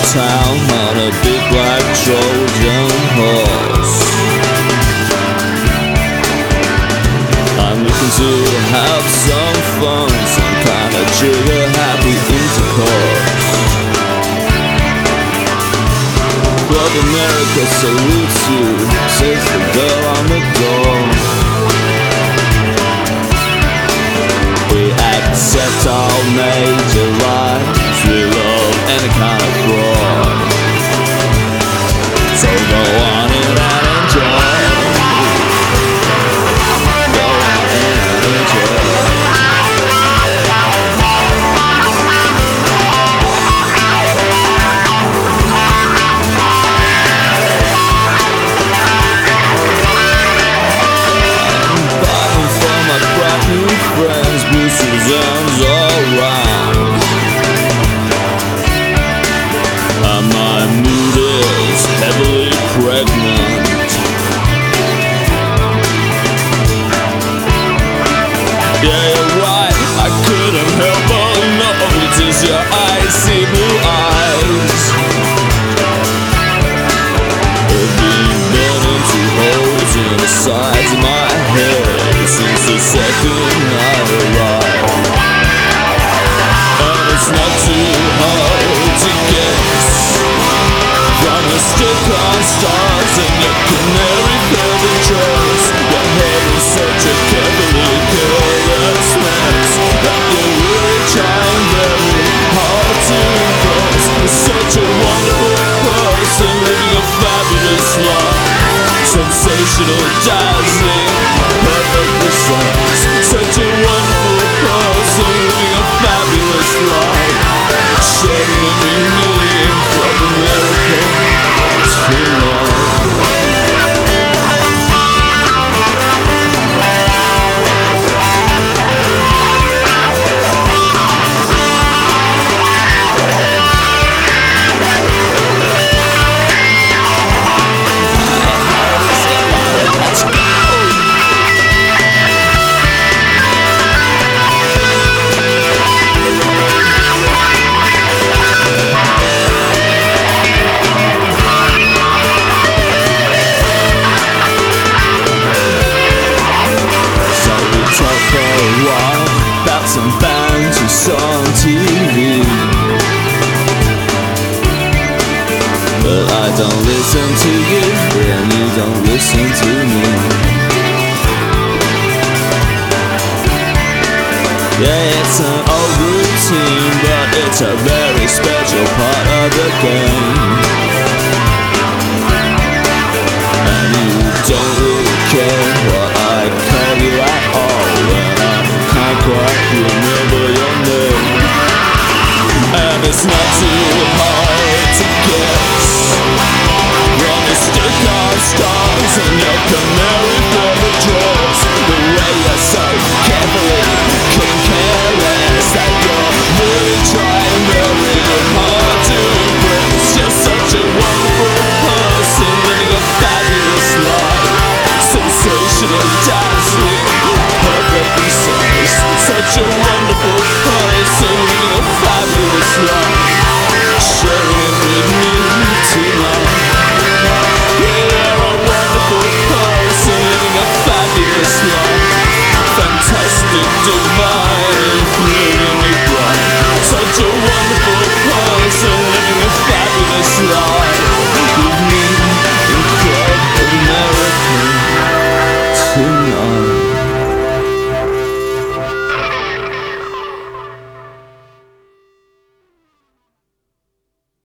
town on a big black Trojan horse. I'm looking to have some fun, some kind of trigger-happy intercourse. Club America salutes you, says the girl on the door. We accept all major lies, we love any kind of fraud. So go on in and enjoy. Go on in and enjoy. I'm buying for my brand new friends, Blue Suzanne's all round. And my mood is heavily pregnant. Yeah, you're right, I couldn't help but notice your icy blue eyes. Have been burning through holes in the sides of my head since the second I arrived. And it's not too hard to guess from the stick-on stars in your canary feather dress. Your hair is such a carefully careless mess that you're really trying very hard to impress. You're such a wonderful person living a fabulous life, sensational, dazzling, perfect precise. Such a wonderful person living a fabulous life, sharing a million from America to love. Some bands you saw on TV, but I don't listen to you and you don't listen to me. Yeah, it's an old routine, but it's a very special part of the game. And you don't really care what I call you at all when I can't quite remember your name. And it's not too hard to guess when you stick on stars in your canary feather dress. The way you're so carefully careless that you're really trying very hard to impress. You're such a wonderful person living a fabulous life, sensational, dazzling, perfect precise. Such a wonderful person living a fabulous life.